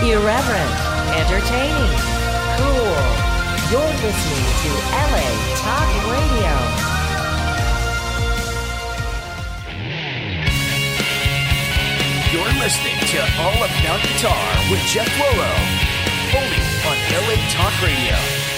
Irreverent, entertaining, cool. You're listening to LA Talk Radio. You're listening to All About Guitar with Jeff Floro, only on LA Talk Radio.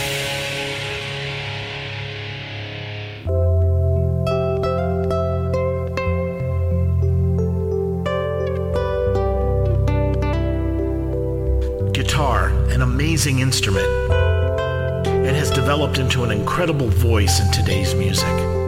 Guitar, an amazing instrument. It has developed into an incredible voice in today's music.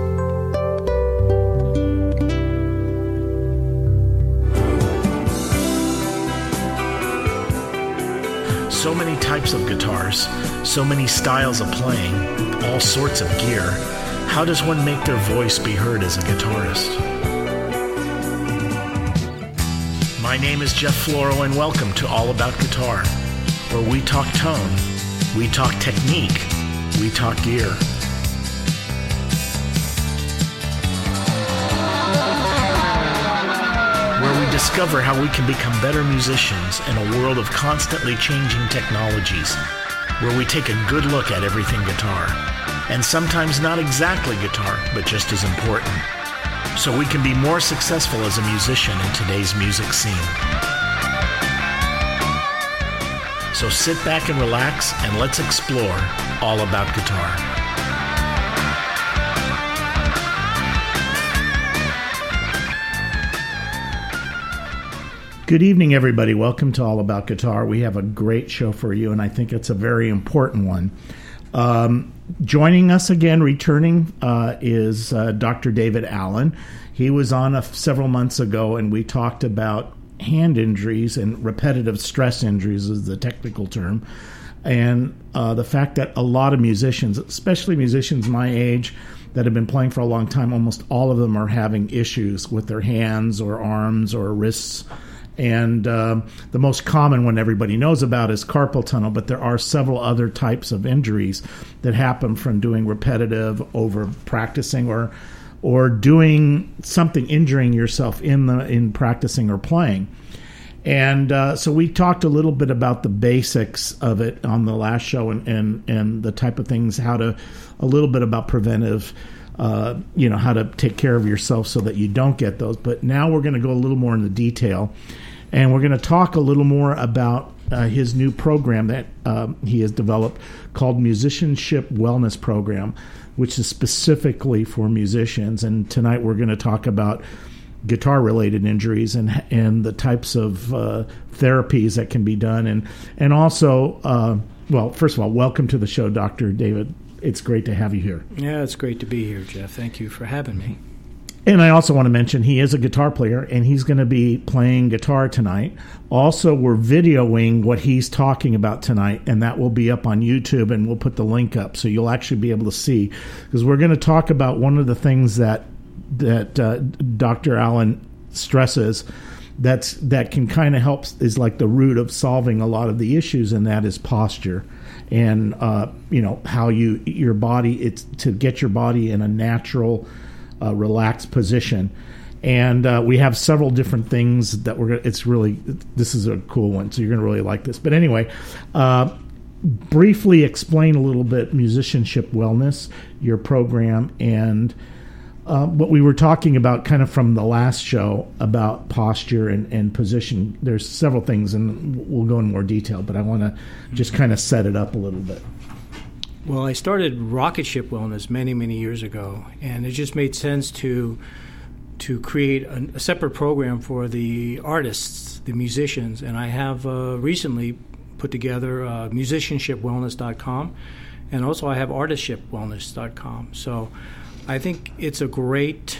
So many types of guitars, so many styles of playing, all sorts of gear. How does one make their voice be heard as a guitarist? My name is Jeff Floro, and welcome to All About Guitar, where we talk tone, we talk technique, we talk gear. Where we discover how we can become better musicians in a world of constantly changing technologies, where we take a good look at everything guitar, and sometimes not exactly guitar, but just as important, so we can be more successful as a musician in today's music scene. So sit back and relax, and let's explore all about guitar. Good evening, everybody. Welcome to All About Guitar. We have a great show for you, and I think it's a very important one. Joining us again, returning, is Dr. David Allen. He was on several months ago, and we talked about hand injuries and repetitive stress injuries is the technical term, and the fact that a lot of musicians, especially musicians my age that have been playing for a long time, almost all of them are having issues with their hands or arms or wrists. And the most common one everybody knows about is carpal tunnel, but there are several other types of injuries that happen from doing repetitive over practicing or doing something, injuring yourself in practicing or playing. And so we talked a little bit about the basics of it on the last show and the type of things, a little bit about preventive, how to take care of yourself so that you don't get those. But now we're going to go a little more into detail, and we're going to talk a little more about his new program that he has developed called Musicianship Wellness Program, which is specifically for musicians. And tonight we're going to talk about guitar-related injuries and the types of therapies that can be done. And also, first of all, welcome to the show, Dr. David. It's great to have you here. Yeah, it's great to be here, Jeff. Thank you for having me. And I also want to mention he is a guitar player, and he's going to be playing guitar tonight. Also, we're videoing what he's talking about tonight, and that will be up on YouTube, and we'll put the link up so you'll actually be able to see. Because we're going to talk about one of the things that Dr. Allen stresses that can kind of help, is like the root of solving a lot of the issues, and that is posture. And, how your body, it's to get your body in a natural, relaxed position. And we have several different things that this is a cool one, so you're going to really like this. But anyway, briefly explain a little bit Musicianship Wellness, your program, and what we were talking about kind of from the last show about posture and position. There's several things, and we'll go in more detail, but I want to just kind of set it up a little bit. Well, I started Rocketship Wellness many, many years ago, and it just made sense to create a separate program for the artists, the musicians, and I have recently put together musicianshipwellness.com, and also I have artistshipwellness.com. So I think it's a great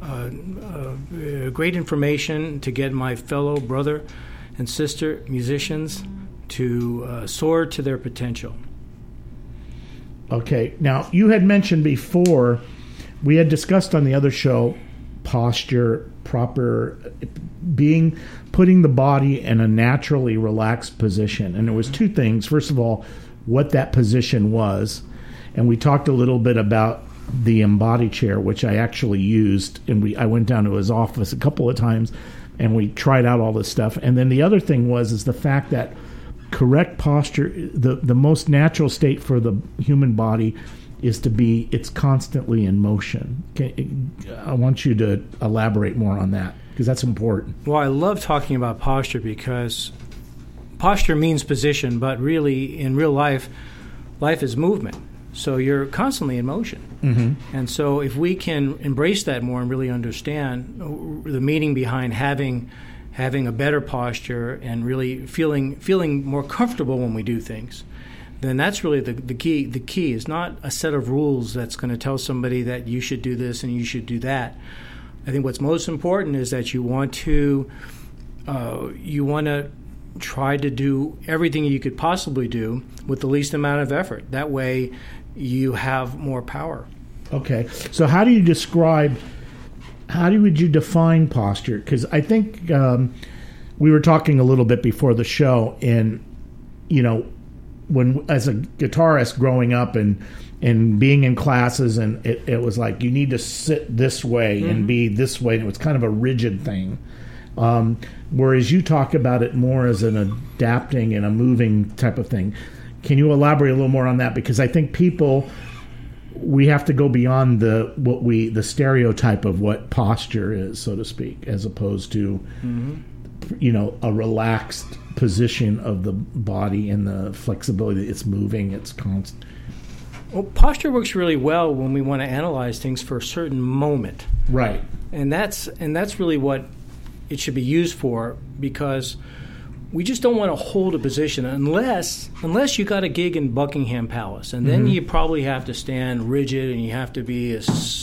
information to get my fellow brother and sister musicians to soar to their potential. Okay. Now, you had mentioned before, we had discussed on the other show, posture, putting the body in a naturally relaxed position. And there was two things. First of all, what that position was. And we talked a little bit about the Embody chair, which I actually used. And I went down to his office a couple of times, and we tried out all this stuff. And then the other thing is the fact that correct posture, the most natural state for the human body is to be, it's constantly in motion. I want you to elaborate more on that, because that's important. Well, I love talking about posture because posture means position, but really, in real life, life is movement. So you're constantly in motion. Mm-hmm. And so if we can embrace that more and really understand the meaning behind having a better posture and really feeling more comfortable when we do things, then that's really the key. The key is not a set of rules that's going to tell somebody that you should do this and you should do that. I think what's most important is that you want to try to do everything you could possibly do with the least amount of effort. That way you have more power. Okay. So how would you define posture? Because I think we were talking a little bit before the show, and, when as a guitarist growing up and being in classes, and it was like, you need to sit this way and be this way. And it was kind of a rigid thing. Whereas you talk about it more as an adapting and a moving type of thing. Can you elaborate a little more on that? Because I think we have to go beyond the stereotype of what posture is, so to speak, as opposed to, a relaxed position of the body and the flexibility. It's moving, it's constant. Well, posture works really well when we want to analyze things for a certain moment. Right. And that's really what it should be used for, because we just don't want to hold a position unless you got a gig in Buckingham Palace, and then you probably have to stand rigid and you have to be as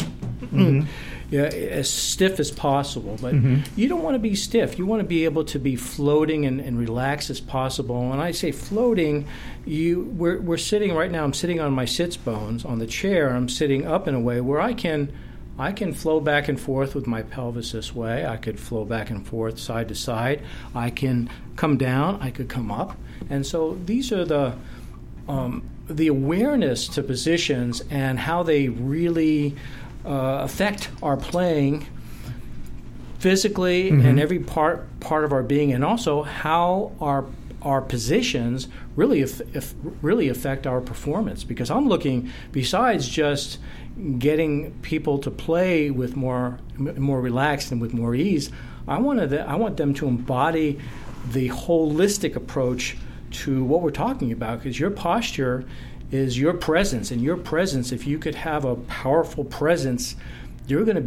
stiff as possible. But you don't want to be stiff. You want to be able to be floating and relaxed as possible. And when I say floating, we're sitting right now. I'm sitting on my sits bones on the chair. I'm sitting up in a way where I can flow back and forth with my pelvis this way. I could flow back and forth side to side. I can come down. I could come up. And so these are the awareness to positions and how they really affect our playing physically and every part of our being, and also how our positions really affect our performance. Because I'm looking, besides just getting people to play with more relaxed and with more ease, I want them to embody the holistic approach to what we're talking about, because your posture is your presence, and your presence, if you could have a powerful presence, you have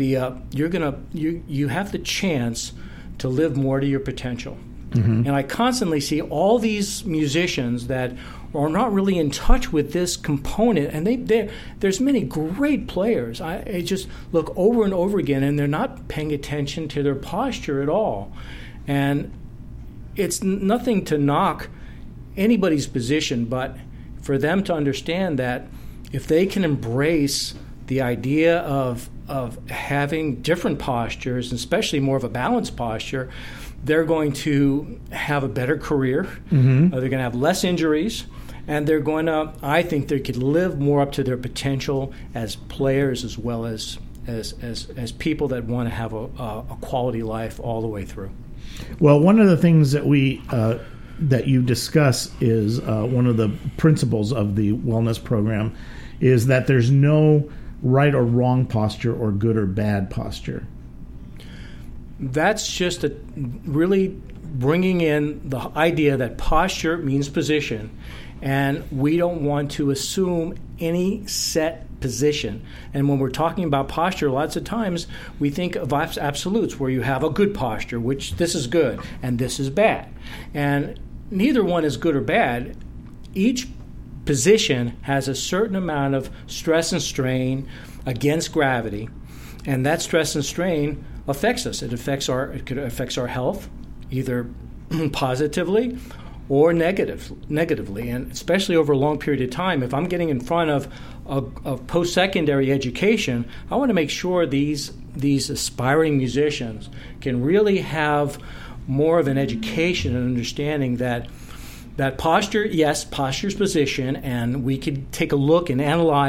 the chance to live more to your potential. And I constantly see all these musicians that are not really in touch with this component, and there's many great players. I just look over and over again, and they're not paying attention to their posture at all. And it's nothing to knock anybody's position, but for them to understand that if they can embrace the idea of having different postures, especially more of a balanced posture, they're going to have a better career. They're going to have less injuries, and they're going to, I think, they could live more up to their potential as players, as well as people that want to have a quality life all the way through. Well, one of the things that that you discuss is one of the principles of the wellness program is that there's no right or wrong posture or good or bad posture. That's just really bringing in the idea that posture means position, and we don't want to assume any set position. And when we're talking about posture, lots of times we think of absolutes, where you have a good posture, which this is good and this is bad. And neither one is good or bad. Each position has a certain amount of stress and strain against gravity, and that stress and strain affects us. It affects our health, either positively or negatively, and especially over a long period of time. If I'm getting in front of post-secondary education, I want to make sure these aspiring musicians can really have more of an education and understanding that posture, yes, posture's position, and we could take a look and analyze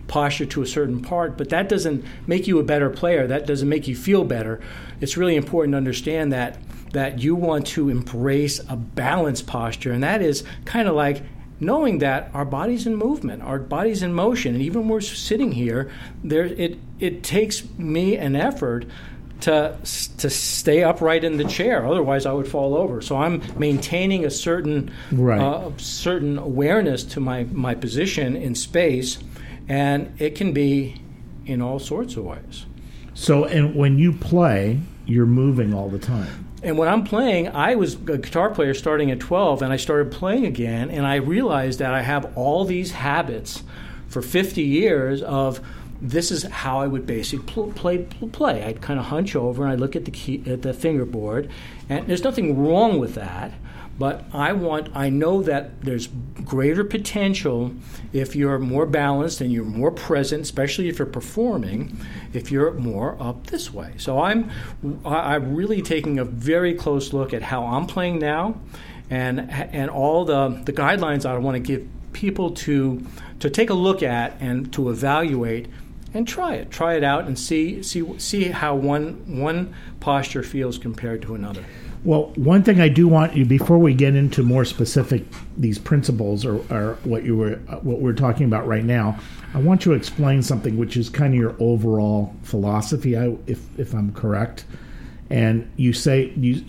posture to a certain part, but that doesn't make you a better player. That doesn't make you feel better. It's really important to understand that you want to embrace a balanced posture, and that is kind of like knowing that our body's in movement, our body's in motion, and even when we're sitting here, it takes me an effort to stay upright in the chair. Otherwise, I would fall over. So I'm maintaining a certain certain awareness to my position in space, and it can be in all sorts of ways. So, and when you play, you're moving all the time. And when I'm playing, I was a guitar player starting at 12, and I started playing again, and I realized that I have all these habits for 50 years of this is how I would basically play. I'd kind of hunch over, and I'd look at the fingerboard, and there's nothing wrong with that. But I know that there's greater potential if you're more balanced and you're more present, especially if you're performing, if you're more up this way. So I'm really taking a very close look at how I'm playing now, and all the guidelines I want to give people to take a look at and to evaluate and try it out and see how one posture feels compared to another. Well, one thing I do want you, before we get into more specific these principles or what we're talking about right now, I want you to explain something which is kind of your overall philosophy, if I'm correct. And you say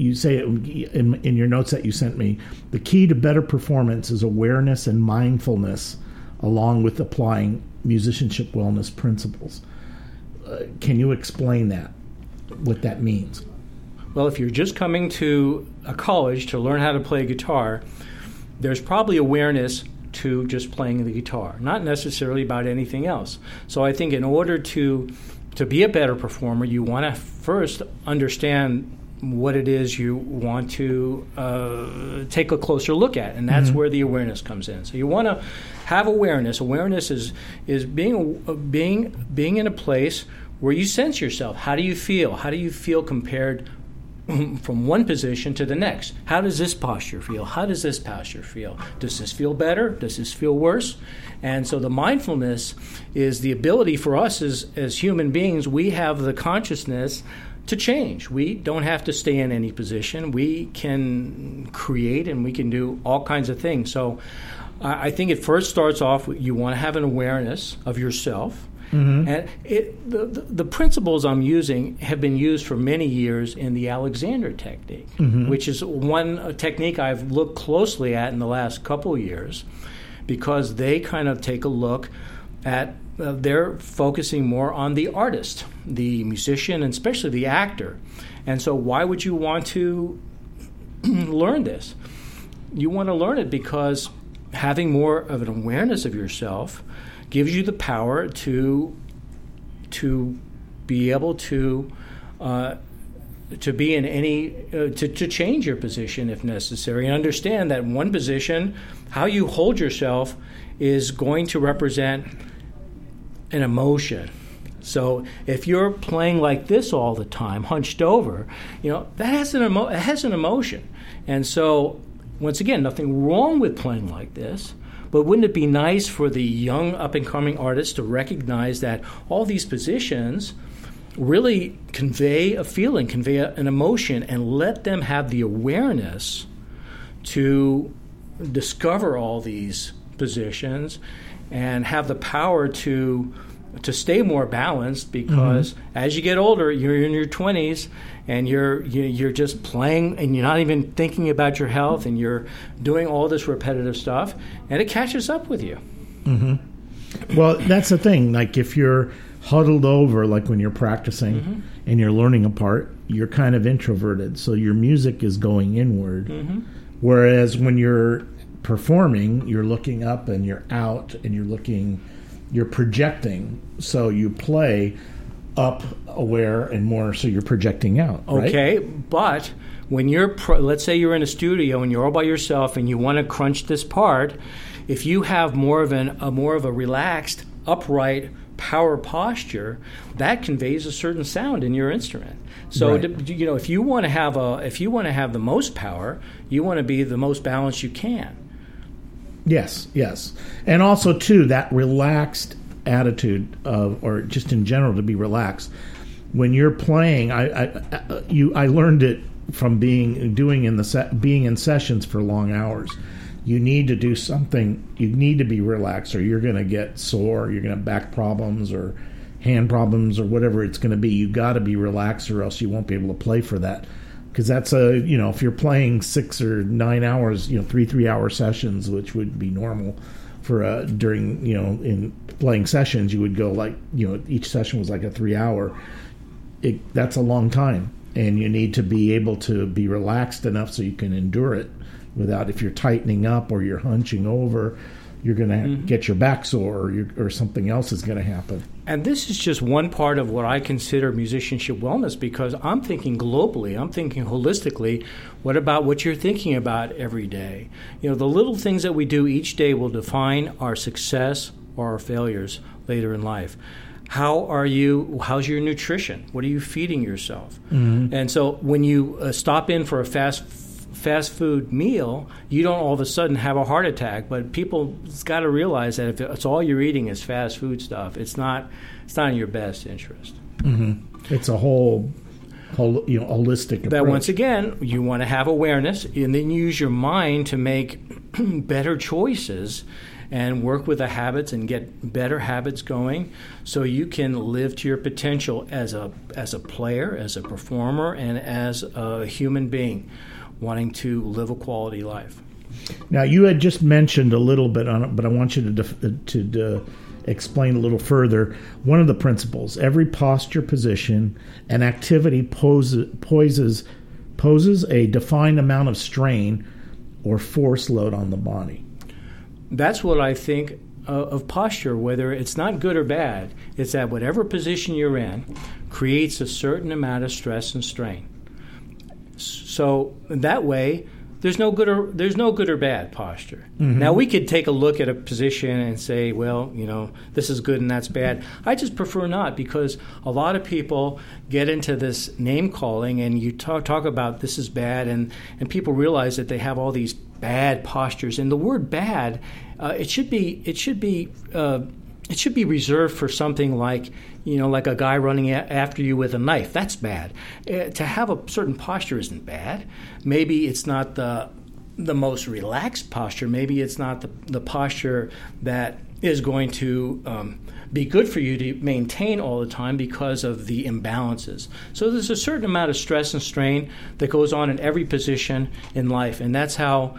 in your notes that you sent me, the key to better performance is awareness and mindfulness, along with applying musicianship wellness principles. Can you explain that? What that means? Well, if you're just coming to a college to learn how to play guitar, there's probably awareness to just playing the guitar, not necessarily about anything else. So I think in order to be a better performer, you want to first understand what it is you want to take a closer look at, and that's where the awareness comes in. So you want to have awareness. Awareness is being in a place where you sense yourself. How do you feel? How do you feel compared from one position to the next? How does this posture feel? How does this posture feel? Does this feel better? Does this feel worse? And so the mindfulness is the ability for us as human beings. We have the consciousness to change. We don't have to stay in any position. We can create and we can do all kinds of things. So I think it first starts off with you want to have an awareness of yourself. And the principles I'm using have been used for many years in the Alexander technique, which is one technique I've looked closely at in the last couple of years, because they kind of take a look at, they're focusing more on the artist, the musician, and especially the actor. And so why would you want to learn this? You want to learn it because having more of an awareness of yourself gives you the power to be able to be in any to change your position if necessary, and understand that one position, how you hold yourself, is going to represent an emotion. So if you're playing like this all the time, hunched over, that has an emotion. And so once again, nothing wrong with playing like this. But wouldn't it be nice for the young up-and-coming artists to recognize that all these positions really convey a feeling, convey an emotion, and let them have the awareness to discover all these positions and have the power to stay more balanced, because as you get older, you're in your 20s and you're just playing and you're not even thinking about your health, and you're doing all this repetitive stuff, and it catches up with you. Well, that's the thing. Like if you're huddled over, like when you're practicing and you're learning a part, you're kind of introverted, so your music is going inward. Whereas when you're performing, you're looking up and you're out and you're projecting, so you play up, aware, and more, so you're projecting out, right? Okay, but when you're, let's say you're in a studio and you're all by yourself and you want to crunch this part, if you have more of a relaxed, upright, power posture, that conveys a certain sound in your instrument. So, if you want to have the most power, you want to be the most balanced you can. Yes. And also, too, that relaxed attitude or just in general to be relaxed. When you're playing, I learned it from being in sessions for long hours. You need to do something. You need to be relaxed, or you're going to get sore. You're going to have back problems or hand problems or whatever it's going to be. You got to be relaxed, or else you won't be able to play for that. Because that's if you're playing 6 or 9 hours, 3-hour sessions, which would be normal for during in playing sessions, you would go each session was like a 3-hour. That's a long time, and you need to be able to be relaxed enough so you can endure it. Without, if you're tightening up or you're hunching over, you're going to get your back sore, or something else is going to happen. And this is just one part of what I consider musicianship wellness, because I'm thinking globally, I'm thinking holistically. What about what you're thinking about every day? The little things that we do each day will define our success or our failures later in life. How's your nutrition? What are you feeding yourself? Mm-hmm. And so when you stop in for a fast food meal, you don't all of a sudden have a heart attack. But people got to realize that if it's all you're eating is fast food stuff, it's not in your best interest. Mm-hmm. It's a whole holistic approach. That once again, you want to have awareness, and then use your mind to make better choices and work with the habits and get better habits going, so you can live to your potential as a player, as a performer, and as a human being wanting to live a quality life. Now, you had just mentioned a little bit on it, but I want you to explain a little further. One of the principles: every posture, position, and activity poses a defined amount of strain or force load on the body. That's what I think of posture, whether it's not good or bad. It's that whatever position you're in creates a certain amount of stress and strain. So that way, there's no good or bad posture. Mm-hmm. Now, we could take a look at a position and say, well, this is good and that's bad. I just prefer not, because a lot of people get into this name calling, and you talk about this is bad, and people realize that they have all these bad postures. And the word bad, it should be reserved for something like a guy running after you with a knife. That's bad. To have a certain posture isn't bad. Maybe it's not the most relaxed posture. Maybe it's not the posture that is going to be good for you to maintain all the time because of the imbalances. So there's a certain amount of stress and strain that goes on in every position in life, and that's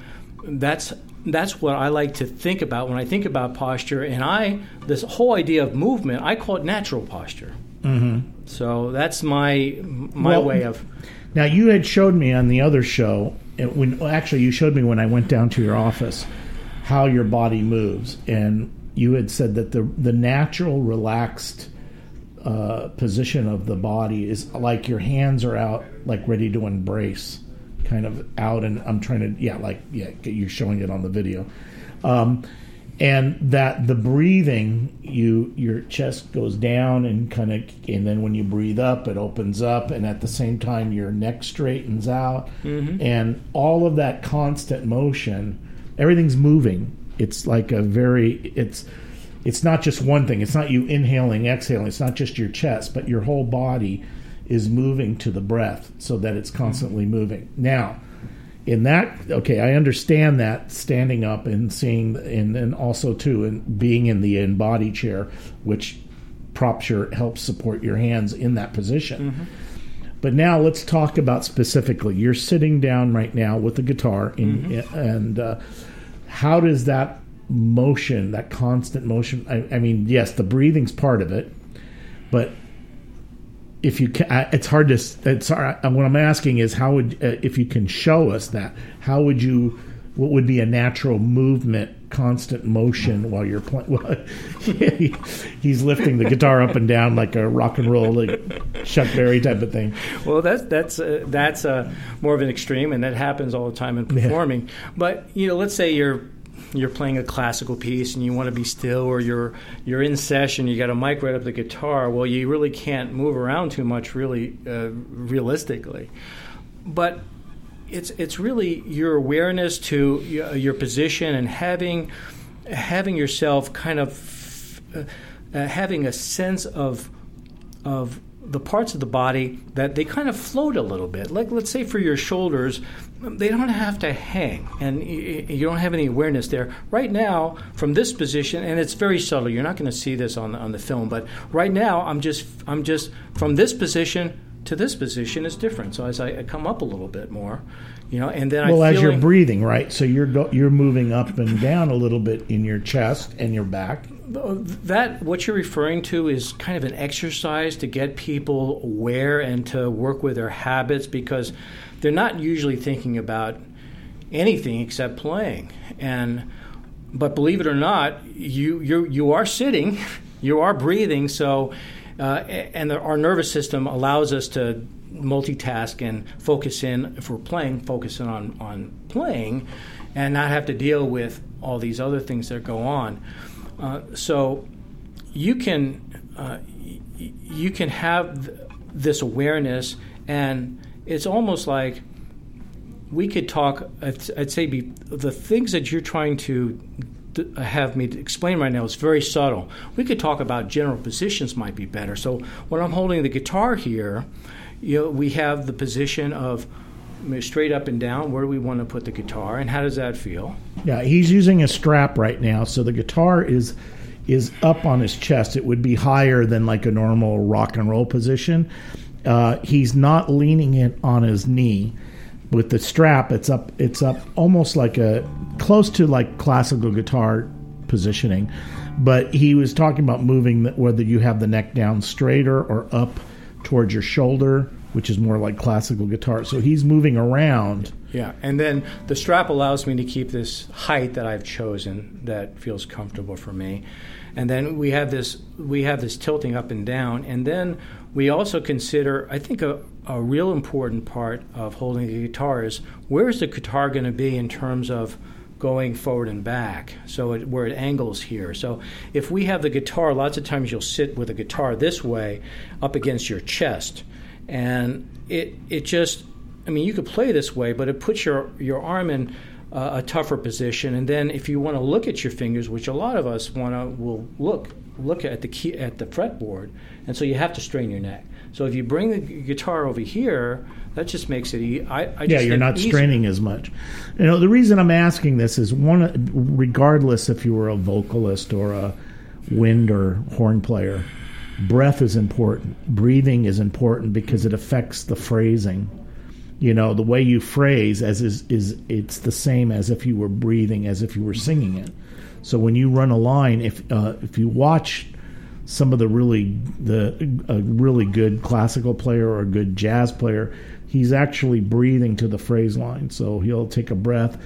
what I like to think about when I think about posture. And this whole idea of movement, I call it natural posture. Mm-hmm. So that's my way of. Now, you had showed me on the other show, you showed me when I went down to your office, how your body moves, and you had said that the natural relaxed position of the body is like your hands are out, like ready to embrace. Kind of out, and I'm trying to you're showing it on the video, and that the breathing, your chest goes down and then when you breathe up, it opens up, and at the same time your neck straightens out, mm-hmm. and all of that constant motion, everything's moving. It's like it's not just one thing. It's not you inhaling, exhaling. It's not just your chest, but your whole body is moving to the breath, so that it's constantly moving. Now, in that, I understand that, standing up and seeing, and also too, and being in the in-body chair, which helps support your hands in that position. Mm-hmm. But now let's talk about specifically. You're sitting down right now with the guitar, and how does that motion, that constant motion, I mean, yes, the breathing's part of it, but if you can, what I'm asking is, how would, if you can show us that, what would be a natural movement, constant motion while you're playing? Well, he's lifting the guitar up and down like a rock and roll, like Chuck Berry type of thing. Well, that's more of an extreme, and that happens all the time in performing. Yeah. But let's say you're playing a classical piece and you want to be still, or you're in session, you got a mic right up the guitar. Well, you really can't move around too much, really, realistically. But it's really your awareness to your position, and having yourself kind of having a sense of the parts of the body that they kind of float a little bit. Like, let's say for your shoulders, they don't have to hang, and you don't have any awareness there. Right now, from this position, and it's very subtle, you're not going to see this on the film, but right now, I'm just from this position to this position is different. So as I come up a little bit more, and then as you're breathing, right? So you're moving up and down a little bit in your chest and your back. That what you're referring to is kind of an exercise to get people aware and to work with their habits, because they're not usually thinking about anything except playing. But believe it or not, you are sitting, you are breathing. So, our nervous system allows us to multitask and focus in. If we're playing, focus in on playing, and not have to deal with all these other things that go on. So you can have this awareness, and it's almost like we could talk. I'd say the things that you're trying to have me explain right now is very subtle. We could talk about general positions might be better. So when I'm holding the guitar here, we have the position of straight up and down. Where do we want to put the guitar, and how does that feel? Yeah, he's using a strap right now, so the guitar is up on his chest. It would be higher than like a normal rock and roll position. He's not leaning it on his knee. With the strap, it's up almost like close to like classical guitar positioning. But he was talking about moving whether you have the neck down straighter or up towards your shoulder, which is more like classical guitar. So he's moving around. Yeah, and then the strap allows me to keep this height that I've chosen that feels comfortable for me. And then we have this tilting up and down. And then we also consider, I think, a real important part of holding the guitar is where is the guitar going to be in terms of going forward and back, so where it angles here. So if we have the guitar, lots of times you'll sit with a guitar this way up against your chest. And it just, you could play this way, but it puts your arm in a tougher position. And then if you want to look at your fingers, which a lot of us will look at the key at the fretboard, and so you have to strain your neck. So if you bring the guitar over here, that just makes it easy. You're not straining as much. The reason I'm asking this is regardless if you were a vocalist or a wind or horn player, breath is important. Breathing is important because it affects the phrasing. The way you phrase is it's the same as if you were breathing, as if you were singing it. So when you run a line, if you watch some of a really good classical player or a good jazz player, he's actually breathing to the phrase line. So he'll take a breath.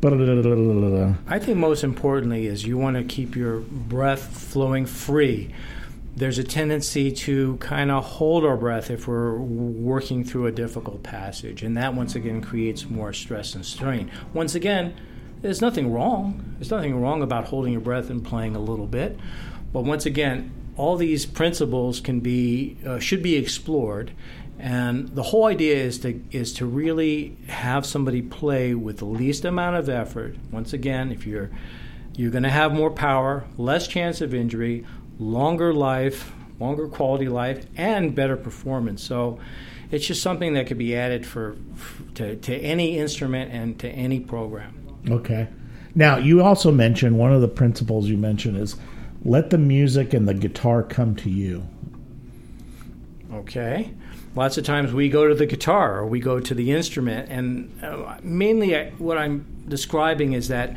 I think most importantly is you want to keep your breath flowing free. There's a tendency to kind of hold our breath if we're working through a difficult passage, and that once again creates more stress and strain. Once again, there's nothing wrong. There's nothing wrong about holding your breath and playing a little bit, but once again, all these principles should be explored, and the whole idea is to really have somebody play with the least amount of effort. Once again, if you're going to have more power, less chance of injury, longer life, longer quality life, and better performance. So it's just something that could be added to any instrument and to any program. Okay. Now, you also mentioned, one of the principles you mentioned is let the music and the guitar come to you. Okay. Lots of times we go to the guitar or we go to the instrument, and mainly what I'm describing is that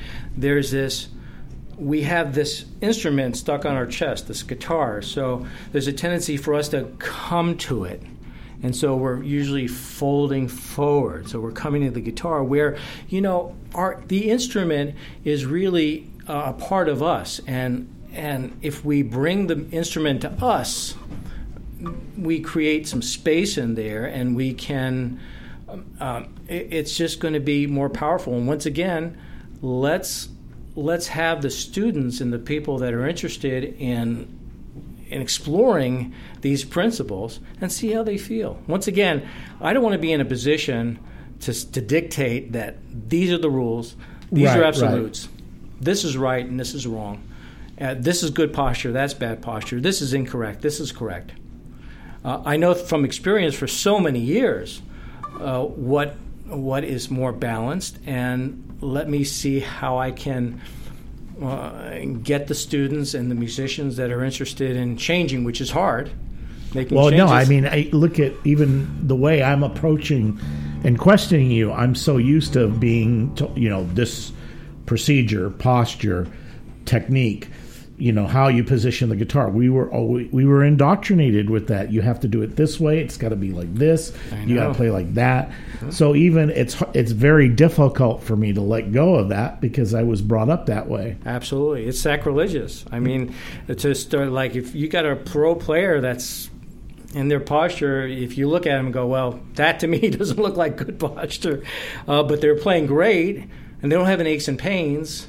we have this instrument stuck on our chest, this guitar, so there's a tendency for us to come to it. And so we're usually folding forward. So we're coming to the guitar where, the instrument is really a part of us. And if we bring the instrument to us, we create some space in there, and we can, it's just going to be more powerful. And once again, let's have the students and the people that are interested in exploring these principles and see how they feel. Once again, I don't want to be in a position to dictate that these are the rules, these are absolutes, this is right and this is wrong. This is good posture, that's bad posture, this is incorrect, this is correct. I know from experience for so many years what is more balanced, and let me see how I can get the students and the musicians that are interested in changing, which is hard. Well, no, I mean, I look at even the way I'm approaching and questioning you. I'm so used to being, this procedure, posture, technique, how you position the guitar. We were indoctrinated with that. You have to do it this way. It's got to be like this. You got to play like that. Mm-hmm. So even it's very difficult for me to let go of that because I was brought up that way. Absolutely, it's sacrilegious. I mean, to start, like, if you got a pro player that's in their posture, if you look at them and go, well, that to me doesn't look like good posture, but they're playing great and they don't have any aches and pains,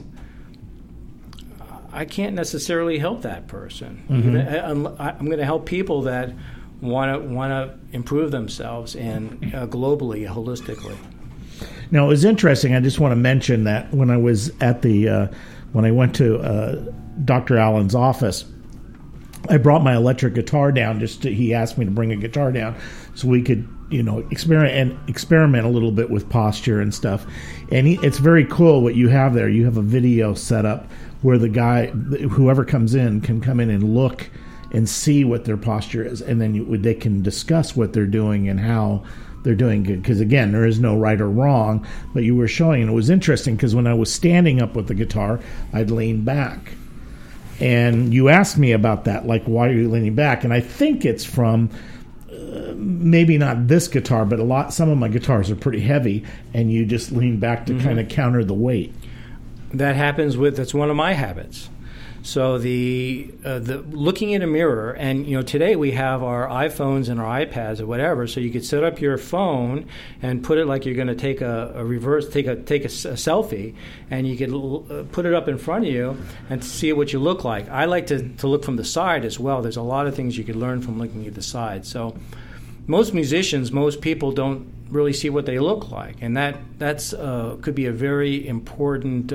I can't necessarily help that person. Mm-hmm. I'm going to help people that want to improve themselves and globally, holistically. Now, it was interesting. I just want to mention that when I was at when I went to Dr. Allen's office, I brought my electric guitar down. He asked me to bring a guitar down so we could, experiment a little bit with posture and stuff. And it's very cool what you have there. You have a video set up where the guy, whoever comes in, can come in and look and see what their posture is, and then they can discuss what they're doing and how they're doing good. Because again, there is no right or wrong. But you were showing, and it was interesting because when I was standing up with the guitar, I'd lean back. And you asked me about that, like, why are you leaning back? And I think it's from maybe not this guitar, but some of my guitars are pretty heavy, and you just lean back to kind of counter the weight. That happens that's one of my habits. So the looking in a mirror, and today we have our iPhones and our iPads or whatever, so you could set up your phone and put it like you're going to take a selfie, and you could put it up in front of you and see what you look like. I like to look from the side as well. There's a lot of things you could learn from looking at the side. So most people don't really see what they look like, and that's could be a very important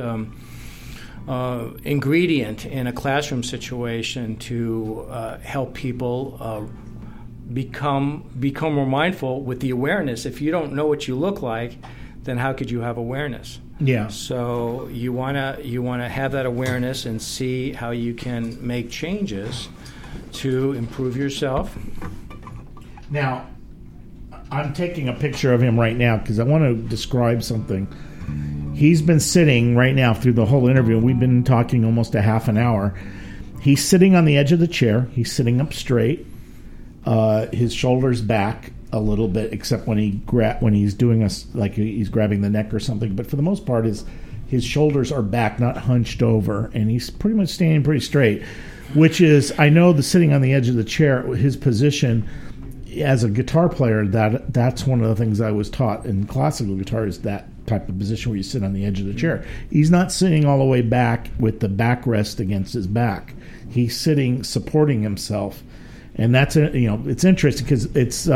ingredient in a classroom situation to help people become more mindful with the awareness. If you don't know what you look like, then how could you have awareness? Yeah. So you wanna have that awareness and see how you can make changes to improve yourself. Now, I'm taking a picture of him right now because I want to describe something. He's been sitting right now through the whole interview. We've been talking almost a half an hour. He's sitting on the edge of the chair. He's sitting up straight. His shoulders back a little bit, except when he's doing like he's grabbing the neck or something. But for the most part, his shoulders are back, not hunched over, and he's pretty much standing pretty straight. Which is, I know, the sitting on the edge of the chair, his position as a guitar player. That's one of the things I was taught in classical guitar is that type of position where you sit on the edge of the chair. He's not sitting all the way back with the backrest against his back. He's sitting supporting himself, and that's it's interesting because it's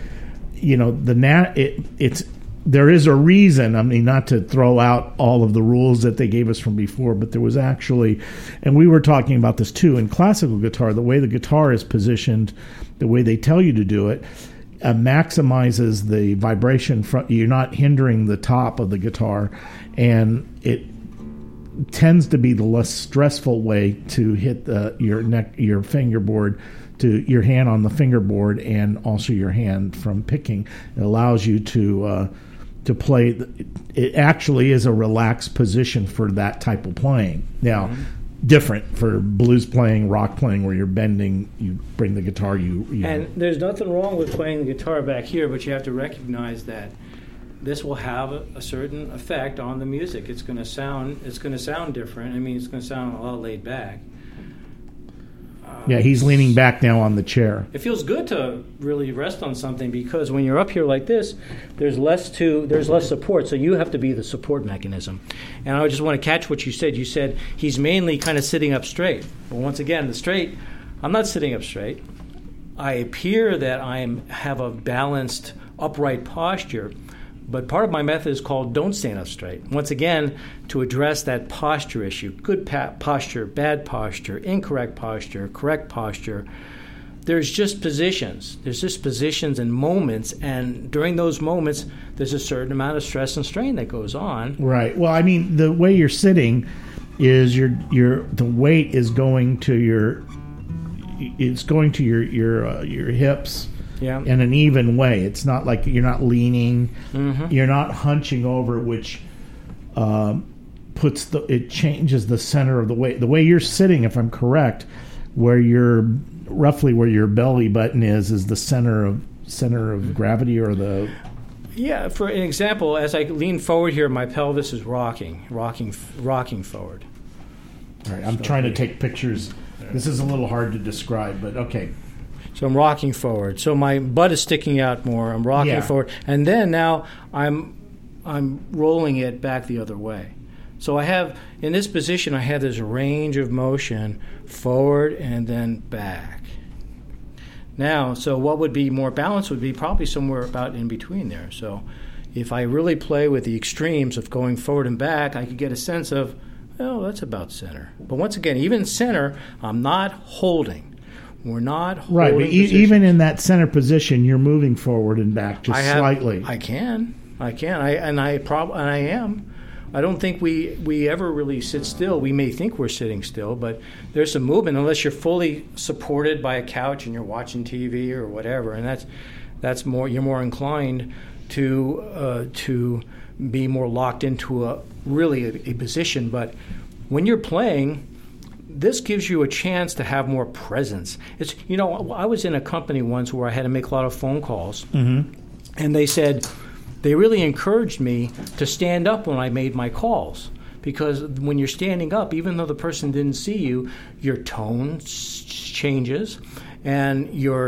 there is a reason. I mean, not to throw out all of the rules that they gave us from before, but there was actually, and we were talking about this too, in classical guitar, the way the guitar is positioned, the way they tell you to do it, maximizes the vibration. You're not hindering the top of the guitar, and it tends to be the less stressful way to hit your neck, your fingerboard, to your hand on the fingerboard, and also your hand from picking. It allows you to play. It actually is a relaxed position for that type of playing. Now, different for blues playing, rock playing, where you're bending, you bring the guitar, And there's nothing wrong with playing the guitar back here, but you have to recognize that this will have a certain effect on the music. It's going to sound different. I mean, it's going to sound a lot laid back. Yeah, he's leaning back now on the chair. It feels good to really rest on something because when you're up here like this, there's less support, so you have to be the support mechanism. And I just want to catch what you said. You said he's mainly kind of sitting up straight. Well, once again, I'm not sitting up straight. I appear that I have a balanced, upright posture, But part of my method is called Don't Stand Up Straight. Once again, to address that posture issue. Good posture, bad posture, incorrect posture, correct posture. There's just positions. There's just positions and moments, and during those moments, there's a certain amount of stress and strain that goes on. Right. Well, I mean, the way you're sitting is the weight is going to your hips. Yeah. In an even way. It's not like you're not leaning, Mm-hmm. you're not hunching over, which it changes the center of the weight. The way you're sitting, if I'm correct, where roughly where your belly button is the center of gravity, or the. Yeah. For an example, as I lean forward here, my pelvis is rocking forward. All right. I'm trying to take pictures. This is a little hard to describe, but okay. So I'm rocking forward. So my butt is sticking out more. I'm rocking forward, and then now I'm rolling it back the other way. So I have, in this position, I have this range of motion forward and then back. Now, so what would be more balanced would be probably somewhere about in between there. So if I really play with the extremes of going forward and back, I could get a sense of, oh, that's about center. But once again, even center, I'm not holding. We're not holding. Right, but even in that center position, you're moving forward and back just slightly. I can. I am. I don't think we ever really sit still. We may think we're sitting still, but there's some movement unless you're fully supported by a couch and you're watching TV or whatever, and that's more. You're more inclined to be more locked into a position. But when you're playing, this gives you a chance to have more presence. It's I was in a company once where I had to make a lot of phone calls, mm-hmm. and they really encouraged me to stand up when I made my calls, because when you're standing up, even though the person didn't see you, your tone changes, and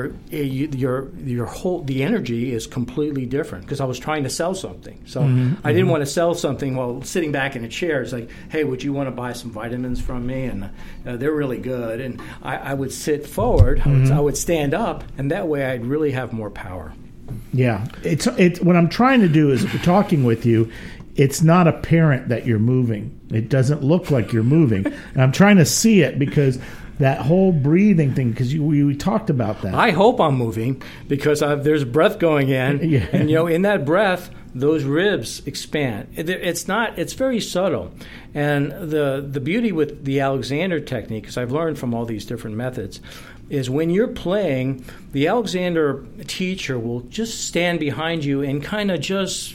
the energy is completely different. Because I was trying to sell something, so I didn't want to sell something while sitting back in a chair. It's like, hey, would you want to buy some vitamins from me? And they're really good. And I would sit forward, I would stand up, and that way I'd really have more power. Yeah, it's what I'm trying to do is talking with you. It's not apparent that you're moving. It doesn't look like you're moving. And I'm trying to see it because that whole breathing thing, because we talked about that. I hope I'm moving because there's breath going in, yeah. And in that breath, those ribs expand. It's very subtle, and the beauty with the Alexander technique, because I've learned from all these different methods, is when you're playing, the Alexander teacher will just stand behind you and kind of just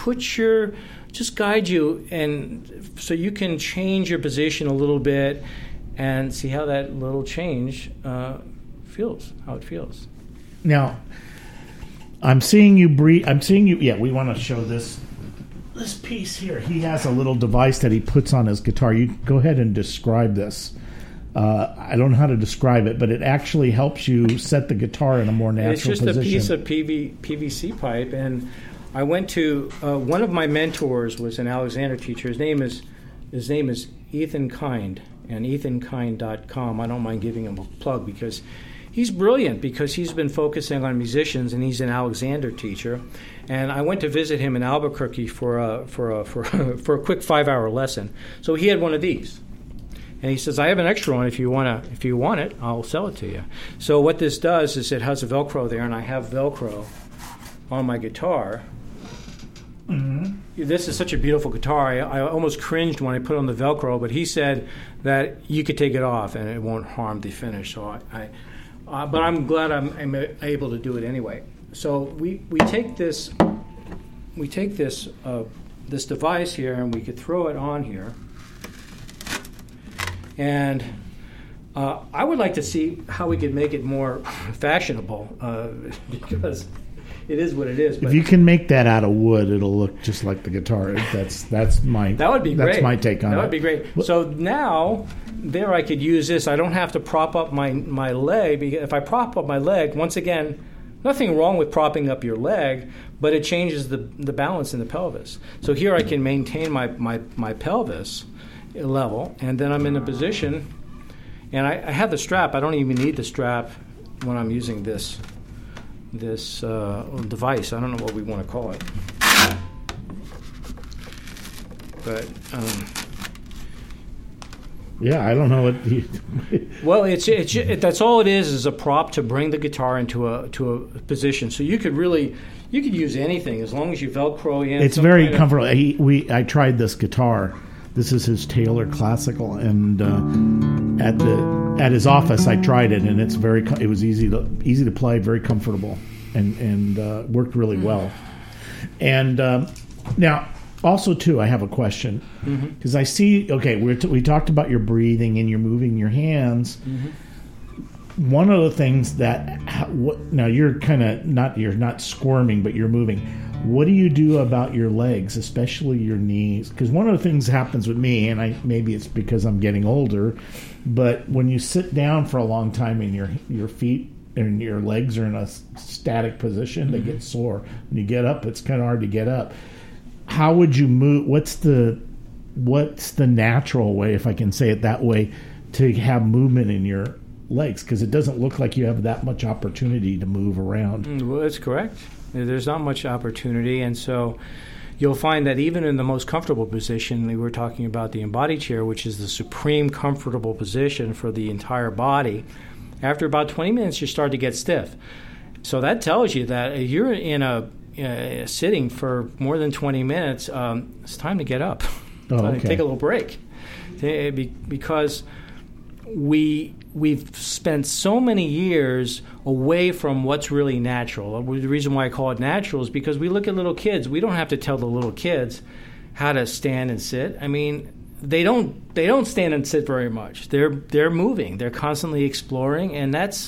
guide you, and so you can change your position a little bit and see how that little change feels. Now, I'm seeing you breathe. I'm seeing you. Yeah, we want to show this piece here. He has a little device that he puts on his guitar. You go ahead and describe this. I don't know how to describe it, but it actually helps you set the guitar in a more natural position. It's just a piece of PVC pipe, and I went to one of my mentors was an Alexander teacher. His name is Ethan Kind, and ethankind.com. I don't mind giving him a plug because he's brilliant, because he's been focusing on musicians, and he's an Alexander teacher. And I went to visit him in Albuquerque for a quick 5-hour lesson. So he had one of these. And he says, I have an extra one. If you want it, I'll sell it to you. So what this does is it has a Velcro there, and I have Velcro on my guitar. Mm-hmm. This is such a beautiful guitar. I almost cringed when I put on the Velcro, but he said that you could take it off and it won't harm the finish. So but I'm glad I'm able to do it anyway. So we take this this device here, and we could throw it on here. And I would like to see how we could make it more fashionable, because it is what it is. But if you can make that out of wood, it'll look just like the guitar. That's my. That would be great. That's my take on it. That would be great. So now, there I could use this. I don't have to prop up my leg. Because if I prop up my leg, once again, nothing wrong with propping up your leg, but it changes the balance in the pelvis. So here I can maintain my pelvis level, and then I'm in a position, and I have the strap. I don't even need the strap when I'm using this device. I don't know what we want to call it. but. Yeah, I don't know what. Well, that's all it is a prop to bring the guitar into a position. So you could use anything as long as you Velcro in. It's very comfortable. I tried this guitar. This is his Taylor Classical, and at his office I tried it, and it was easy to play, very comfortable, and worked really well. And now. Also, too, I have a question because I see. Okay, we talked about your breathing and you're moving your hands. Mm-hmm. One of the things that now you're not squirming, but you're moving. What do you do about your legs, especially your knees? Because one of the things that happens with me, and maybe it's because I'm getting older, but when you sit down for a long time and your feet and your legs are in a static position, they get sore. When you get up, it's kind of hard to get up. How would you move? What's the natural way, if I can say it that way, to have movement in your legs? Because it doesn't look like you have that much opportunity to move around. Well, that's correct. There's not much opportunity, and so you'll find that even in the most comfortable position, we were talking about the embodied chair, which is the supreme comfortable position for the entire body, after about 20 minutes you start to get stiff. So that tells you that you're in a sitting for more than 20 minutes, it's time to get up. Take a little break. Because we've spent so many years away from what's really natural. The reason why I call it natural is because we look at little kids. We don't have to tell the little kids how to stand and sit. I mean, they don't stand and sit very much. They're moving. They're constantly exploring, and that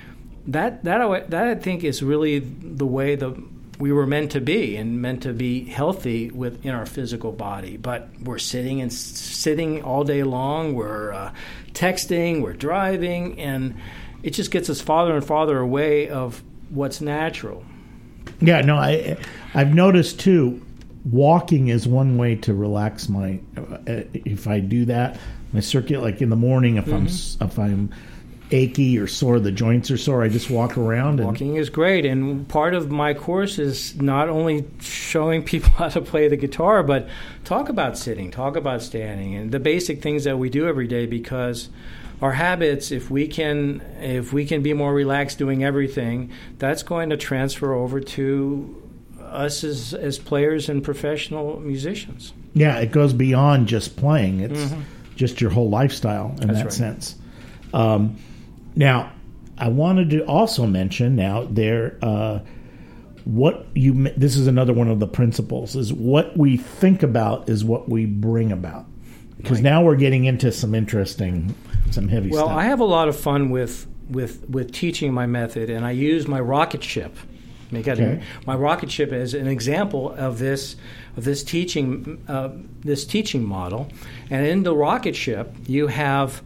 I think is really the way we were meant to be, and meant to be healthy in our physical body. But we're sitting all day long. We're texting. We're driving, and it just gets us farther and farther away of what's natural. Yeah, no, I've noticed too. Walking is one way to relax my. If I do that, my circuit, like in the morning, if I'm achy or sore, the joints are sore, I just walk around. Walking is great, and part of my course is not only showing people how to play the guitar, but talk about sitting, talk about standing, and the basic things that we do every day. Because our habits, if we can be more relaxed doing everything, that's going to transfer over to us as players and professional musicians. Yeah, it goes beyond just playing. It's just your whole lifestyle in that sense. Now, I wanted to also mention this is another one of the principles, is what we think about is what we bring about. Because now we're getting into some heavy stuff. Well, I have a lot of fun with teaching my method, and I use my rocket ship. My rocket ship is an example of this teaching model. And in the rocket ship, you have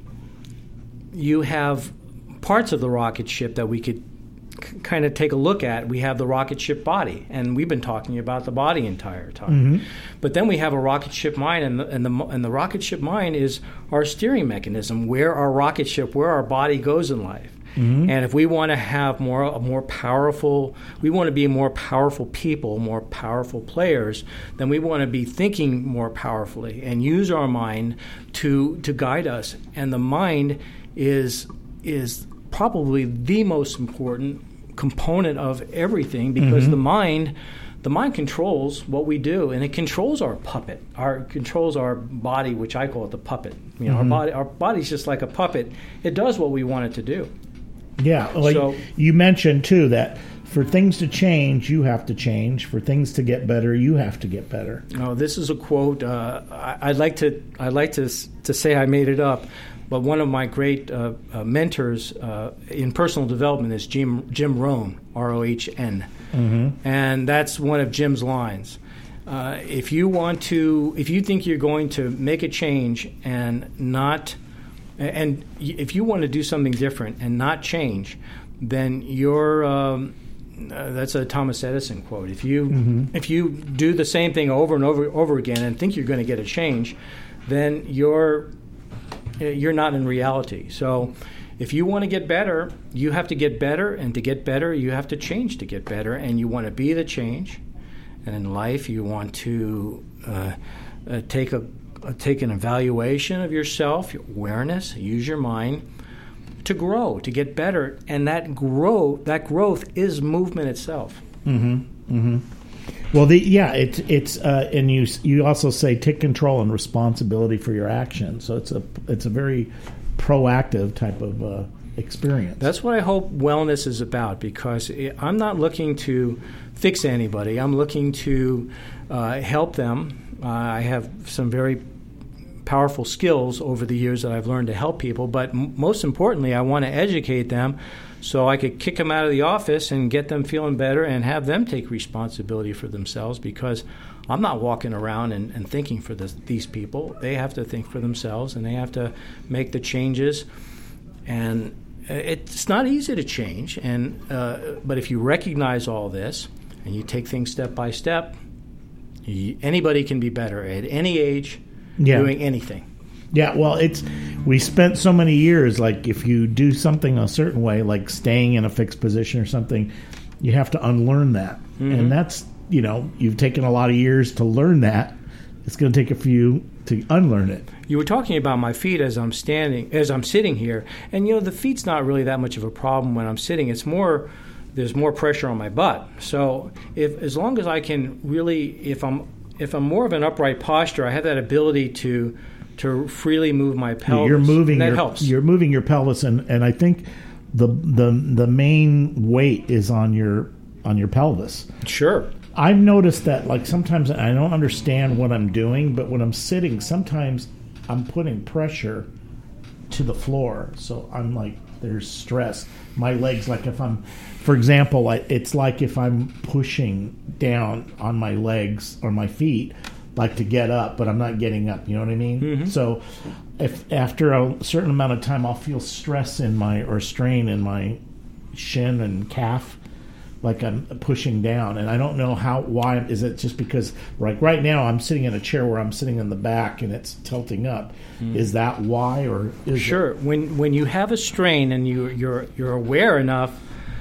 parts of the rocket ship that we could kind of take a look at. We have the rocket ship body, and we've been talking about the body entire time. Mm-hmm. But then we have a rocket ship mind, and the rocket ship mind is our steering mechanism, where our body goes in life. Mm-hmm. And if we want to have we want to be more powerful people, more powerful players, then we want to be thinking more powerfully and use our mind to guide us. And the mind is probably the most important component of everything, because the mind controls what we do, and it controls our puppet. Controls our body, which I call it the puppet. Our body's just like a puppet. It does what we want it to do. Yeah. Well, you mentioned too that for things to change, you have to change. For things to get better, you have to get better. Oh, this is a quote. I'd like to say I made it up, but one of my great mentors in personal development is Jim Rohn, R-O-H-N. Mm-hmm. And that's one of Jim's lines. If you think you're going to make a change and if you want to do something different and not change, then you're that's a Thomas Edison quote. If you do the same thing over and over again and think you're going to get a change, then you're not in reality. So if you want to get better, you have to get better, and to get better, you have to change to get better, and you want to be the change. And in life, you want to take an evaluation of yourself, your awareness, use your mind to grow, to get better, and that growth is movement itself. Well, it's and you also say take control and responsibility for your actions. So it's a very proactive type of experience. That's what I hope wellness is about, because I'm not looking to fix anybody. I'm looking to help them. I have some very powerful skills over the years that I've learned to help people, but most importantly, I want to educate them so I could kick them out of the office and get them feeling better and have them take responsibility for themselves, because I'm not walking around and thinking for these people. They have to think for themselves, and they have to make the changes. And it's not easy to change, but if you recognize all this and you take things step by step, anybody can be better at any age, doing anything. Yeah, well, we spent so many years, like if you do something a certain way, like staying in a fixed position or something, you have to unlearn that. And that's, you've taken a lot of years to learn that. It's going to take a few to unlearn it. You were talking about my feet as I'm sitting here, and the feet's not really that much of a problem when I'm sitting. It's more, there's more pressure on my butt. So as long as I can really, if I'm more of an upright posture, I have that ability to freely move my pelvis. Helps. You're moving your pelvis, and I think the main weight is on your pelvis. Sure. I've noticed that, like, sometimes I don't understand what I'm doing, but when I'm sitting, sometimes I'm putting pressure to the floor. So I'm like, there's stress. My legs, like for example, it's like if I'm pushing down on my legs or my feet, like to get up, but I'm not getting up. You know what I mean? So if after a certain amount of time, I'll feel stress or strain in my shin and calf, like I'm pushing down, and I don't know why. Is it just because, like right now, I'm sitting in a chair where I'm sitting in the back and it's tilting up? Is that why, or is sure? When you have a strain and you're aware enough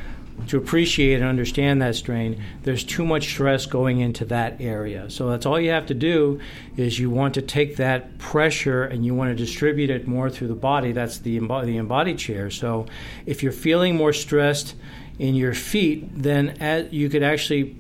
to appreciate and understand that strain, there's too much stress going into that area. So that's all you have to do is you want to take that pressure and you want to distribute it more through the body. That's the embodied chair. So if you're feeling more stressed in your feet, then you could actually,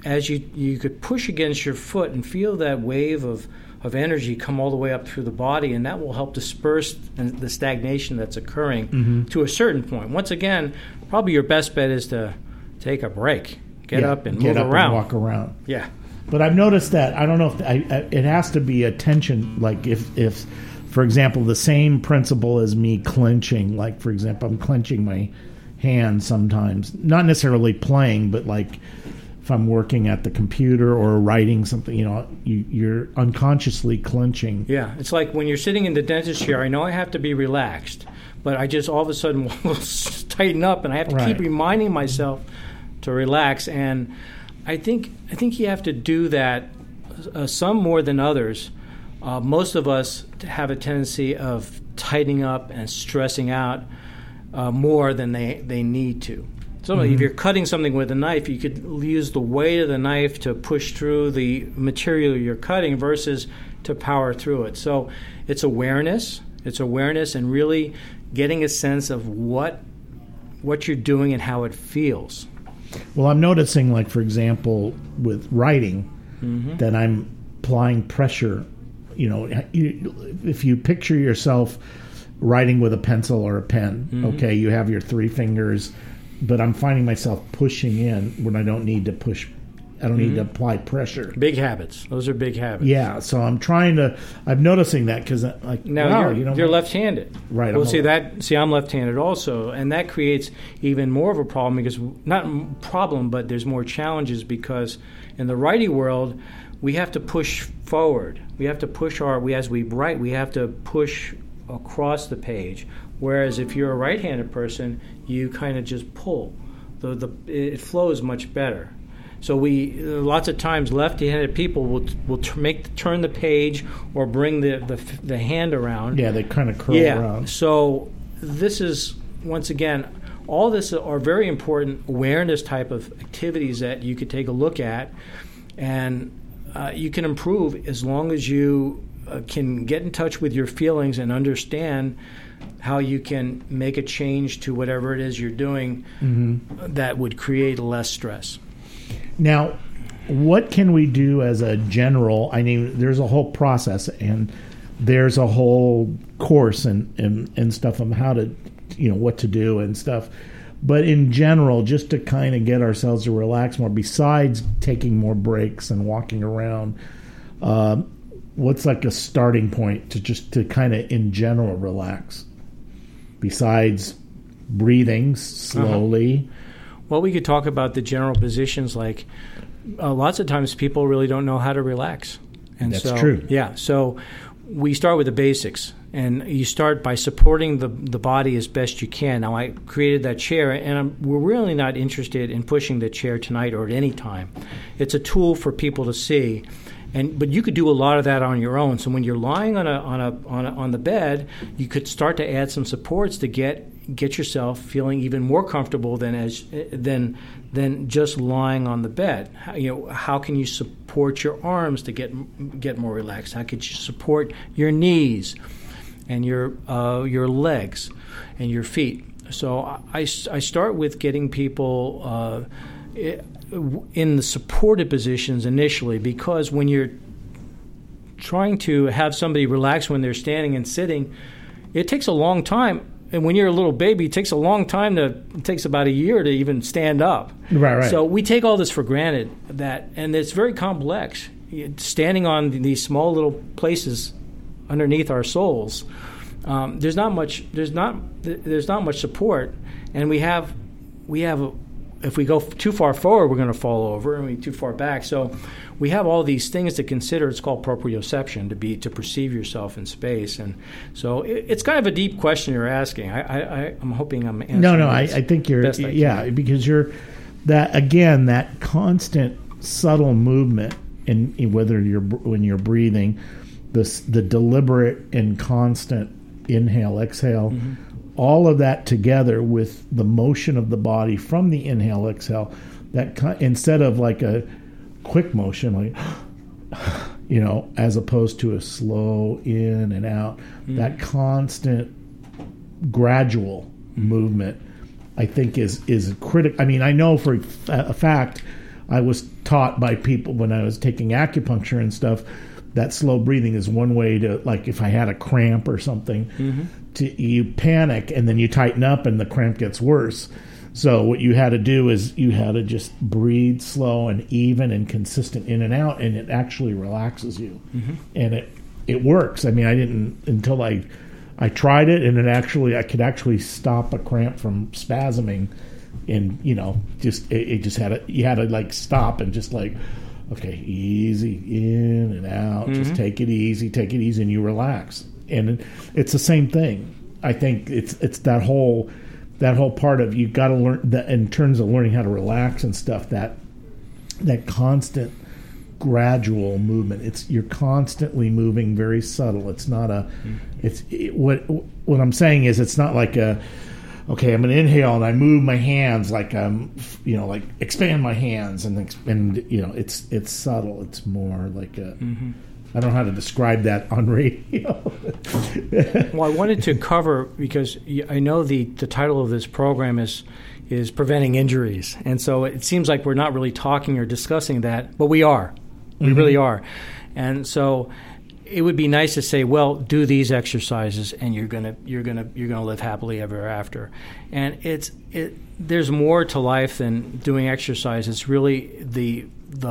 you could push against your foot and feel that wave of energy come all the way up through the body, and that will help disperse the stagnation that's occurring to a certain point. Once again, probably your best bet is to take a break, get up and move around. And walk around. Yeah. But I've noticed that, I don't know if it has to be a tension, like if, for example, the same principle as me clenching, like, for example, I'm clenching my hand sometimes, not necessarily playing, but like if I'm working at the computer or writing something, you're unconsciously clenching. Yeah, it's like when you're sitting in the dentist chair, I know I have to be relaxed, but I just all of a sudden will tighten up, and I have to keep reminding myself to relax. And I think you have to do that, some more than others. Most of us have a tendency of tightening up and stressing out more than they need to. So if you're cutting something with a knife, you could use the weight of the knife to push through the material you're cutting versus to power through it. So it's awareness. It's awareness and really getting a sense of what you're doing and how it feels. Well, I'm noticing, like, for example, with writing, that I'm applying pressure. If you picture yourself writing with a pencil or a pen, okay, you have your three fingers, but I'm finding myself pushing in when I don't need to push. I don't need to apply pressure. Big habits. Those are big habits. Yeah, so I'm noticing that because, like, now you're left-handed. Right. Well, I'm left-handed also, and that creates even more of a problem because but there's more challenges because in the righty world, we have to push forward. We have to push as we write, we have to push across the page. Whereas if you're a right-handed person, you kind of just pull. It flows much better. So lots of times left-handed people will turn the page or bring the hand around. Yeah, they kind of curl around. So this is, once again, all this are very important awareness type of activities that you could take a look at. And you can improve as long as you can get in touch with your feelings and understand how you can make a change to whatever it is you're doing that would create less stress. Now, what can we do as a general? I mean, there's a whole process and there's a whole course and stuff on how to, what to do and stuff. But in general, just to kind of get ourselves to relax more, besides taking more breaks and walking around, what's like a starting point to kind of in general relax? Besides breathing slowly. Well, we could talk about the general positions. Like lots of times people really don't know how to relax. And that's true. Yeah. So we start with the basics. And you start by supporting the body as best you can. Now, I created that chair, and we're really not interested in pushing the chair tonight or at any time. It's a tool for people to see. But you could do a lot of that on your own. So when you're lying on the bed, you could start to add some supports to get yourself feeling even more comfortable than just lying on the bed. How can you support your arms to get more relaxed? How could you support your knees and your legs and your feet? So I start with getting people in the supported positions initially, because when you're trying to have somebody relax when they're standing and sitting, it takes a long time. And when you're a little baby, it takes a long time it takes about a year to even stand up. Right. So we take all this for granted, and it's very complex. Standing on these small little places underneath our soles, there's not much support, and we have if we go too far forward, we're going to fall over, and we too far back. So we have all these things to consider. It's called proprioception, to perceive yourself in space. And so it's kind of a deep question you're asking. I'm hoping I'm answering. No, I think you're, because you're that constant subtle movement in when you're breathing, the deliberate and constant inhale, exhale, all of that together with the motion of the body from the inhale, exhale, instead of like a quick motion, like, as opposed to a slow in and out, that constant gradual movement, I think is critical. I mean, I know for a fact, I was taught by people when I was taking acupuncture and stuff, that slow breathing is one way to, like, if I had a cramp or something, you panic and then you tighten up and the cramp gets worse. So what you had to do is you had to just breathe slow and even and consistent in and out, and it actually relaxes you. And it works. I mean, I didn't until I tried it, and I could actually stop a cramp from spasming, and you had to like stop and just like, okay, easy in and out, just take it easy, and you relax. And it's the same thing. I think it's that whole part of, you've got to learn that in terms of learning how to relax and stuff, that constant gradual movement. You're constantly moving, very subtle. It's not what I'm saying is, it's not like okay, I'm going to inhale and I move my hands like like expand my hands and it's subtle. It's more like a I don't know how to describe that on radio. Well, I wanted to cover, because I know the title of this program is preventing injuries, and so it seems like we're not really talking or discussing that, but we are. We really are. And so it would be nice to say, well, do these exercises and you're gonna live happily ever after. And there's more to life than doing exercise. It's really the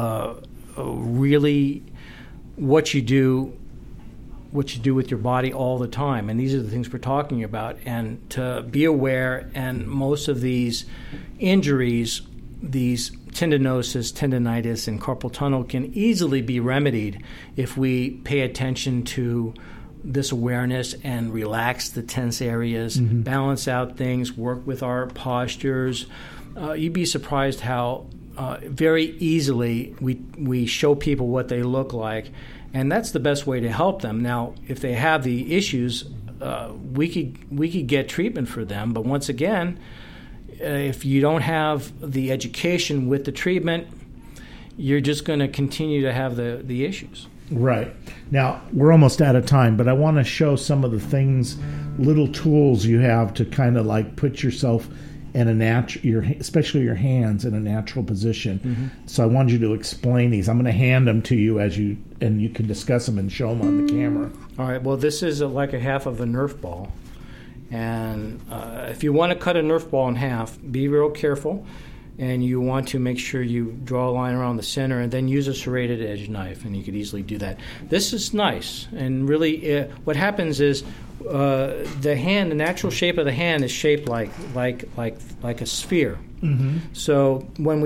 what you do with your body all the time. And these are the things we're talking about. And to be aware, and most of these injuries, these tendinosis, tendinitis, and carpal tunnel can easily be remedied if we pay attention to this awareness and relax the tense areas, balance out things, work with our postures. You'd be surprised how very easily we show people what they look like, and that's the best way to help them. Now, if they have the issues, we could get treatment for them, but once again, if you don't have the education with the treatment, you're just going to continue to have the issues. Right. Now, we're almost out of time, but I want to show some of the things, little tools you have to kind of like put yourself in a especially your hands in a natural position. Mm-hmm. So I wanted you to explain these. I'm going to hand them to you and you can discuss them and show them on the camera. All right. Well, this is like a half of a Nerf ball. And if you want to cut a Nerf ball in half, be real careful. And you want to make sure you draw a line around the center and then use a serrated edge knife, and you could easily do that. This is nice, and really what happens is the natural shape of the hand is shaped like a sphere. Mm-hmm. So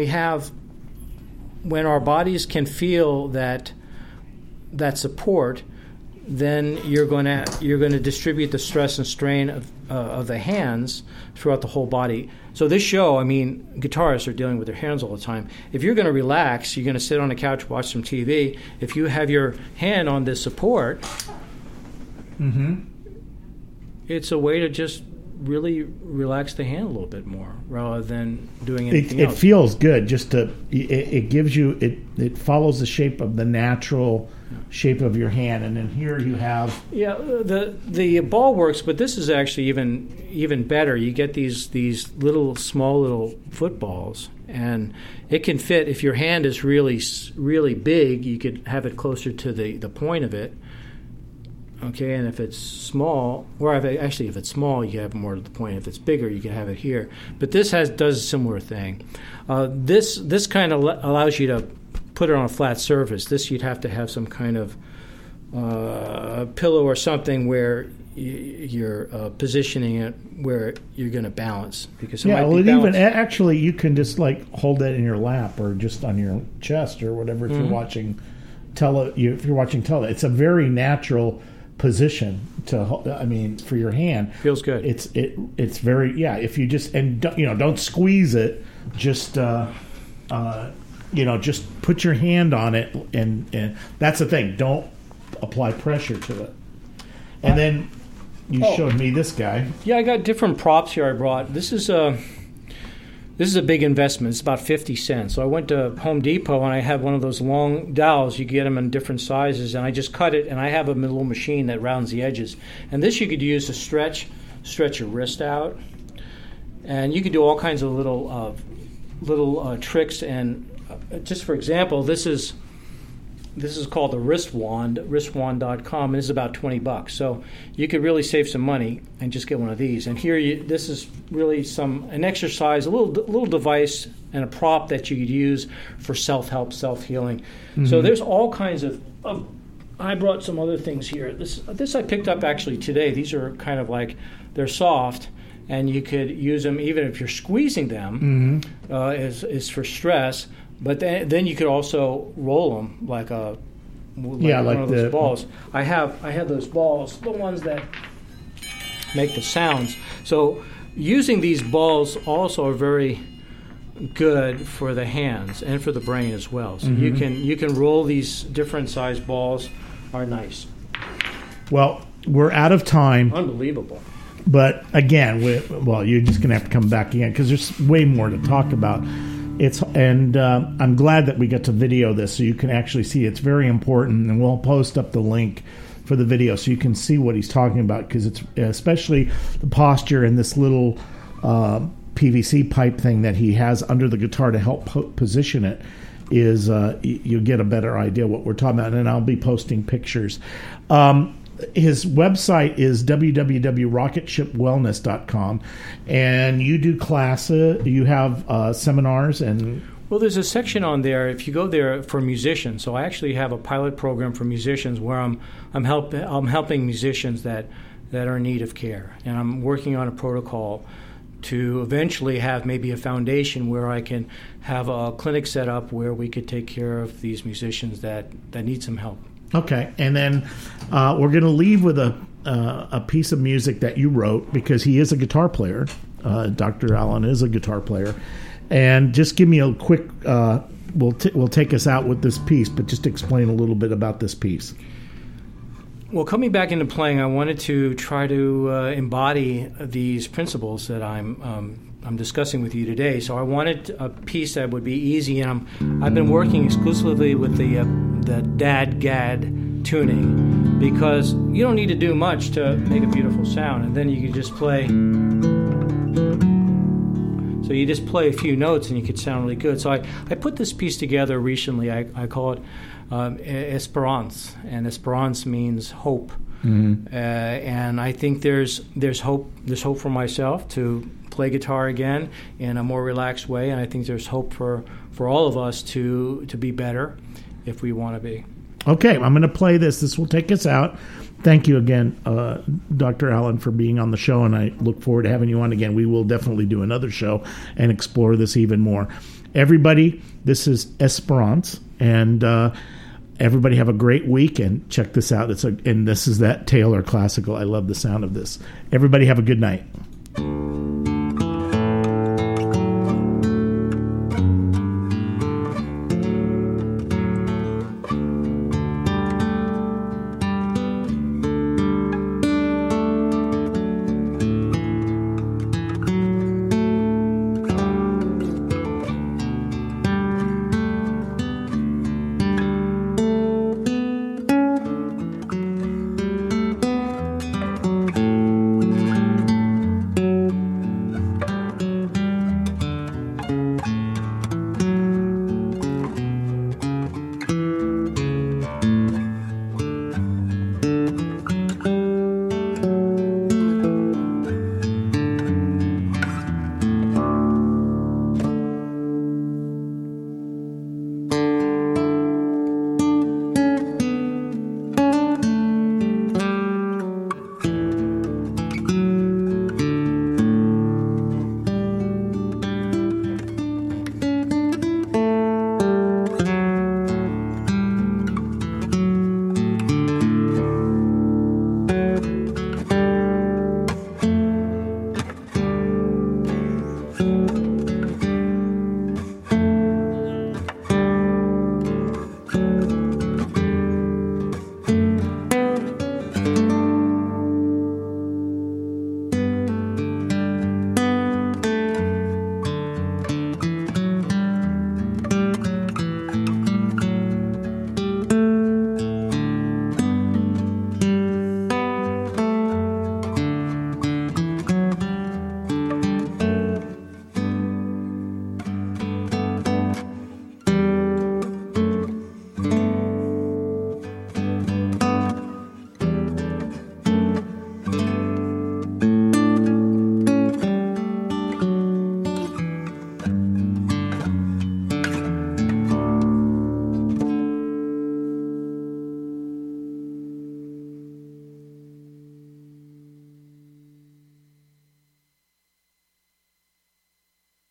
when our bodies can feel that support, then you're going to distribute the stress and strain of the hands throughout the whole body. So this show, I mean, guitarists are dealing with their hands all the time. If you're going to relax, you're going to sit on the couch, watch some TV. If you have your hand on this support, mm-hmm. It's a way to just really relax the hand a little bit more rather than doing anything else. It feels good. It gives you it follows the shape of the natural shape of your hand, and then here you have the ball works, but this is actually even better. You get these small little footballs, and it can fit. If your hand is really big, you could have it closer to the point of it. Okay, and if it's small, or if it's small, you have more to the point. If it's bigger, you can have it here. But this does a similar thing. This kind of allows you to put it on a flat surface. This you'd have to have some kind of pillow or something where you're positioning it where you're going to balance. Because even actually you can just like hold that in your lap or just on your chest or whatever. If mm-hmm. you're watching tele, it's a very natural position for your hand. Feels good. It's very if you just don't squeeze it, just just put your hand on it, and that's the thing. Don't apply pressure to it. And then you showed me this guy. Yeah, I got different props here I brought. This is a big investment. It's about 50 cents. So I went to Home Depot, and I have one of those long dowels. You get them in different sizes, and I just cut it, and I have a little machine that rounds the edges. And this you could use to stretch your wrist out. And you could do all kinds of little tricks. And just for example, this is called the wrist wand, wristwand.com, and this is about $20. So you could really save some money and just get one of these. And here, this is really an exercise, a little device and a prop that you could use for self-help, self-healing. Mm-hmm. So there's all kinds of I brought some other things here. This I picked up actually today. These are kind of like, they're soft, and you could use them even if you're squeezing them, mm-hmm. Is for stress. But then you could also roll them like one of those balls. I had those balls, the ones that make the sounds. So using these balls also are very good for the hands and for the brain as well. So mm-hmm. you can roll these different size balls. Are nice. Well, we're out of time. Unbelievable. But again, you're just going to have to come back again because there's way more to talk about. I'm glad that we get to video this so you can actually see. It's very important, and we'll post up the link for the video so you can see what he's talking about, because it's especially the posture and this little PVC pipe thing that he has under the guitar to help position it is you get a better idea what we're talking about, and I'll be posting pictures. His website is www.rocketshipwellness.com, and you do classes, you have seminars, and well, there's a section on there if you go there for musicians. So I actually have a pilot program for musicians where I'm helping musicians that are in need of care, and I'm working on a protocol to eventually have maybe a foundation where I can have a clinic set up where we could take care of these musicians that need some help. Okay, and then we're going to leave with a piece of music that you wrote, because he is a guitar player. Dr. Allen is a guitar player. And just give me a quick, we'll take us out with this piece, but just explain a little bit about this piece. Well, coming back into playing, I wanted to try to embody these principles that I'm discussing with you today. So I wanted a piece that would be easy, and I've been working exclusively with the dad-gad tuning, because you don't need to do much to make a beautiful sound, and then you can just play. So you just play a few notes and you could sound really good. So I put this piece together recently. I call it Esperance, and Esperance means hope. Mm-hmm. And I think there's hope. There's hope for myself to play guitar again in a more relaxed way, and I think there's hope for all of us to be better if we want to be. Okay, I'm going to play this. This will take us out. Thank you again, Dr. Allen, for being on the show, and I look forward to having you on again. We will definitely do another show and explore this even more. Everybody, this is Esperance, and everybody have a great week, and check this out. And this is that Taylor Classical. I love the sound of this. Everybody have a good night.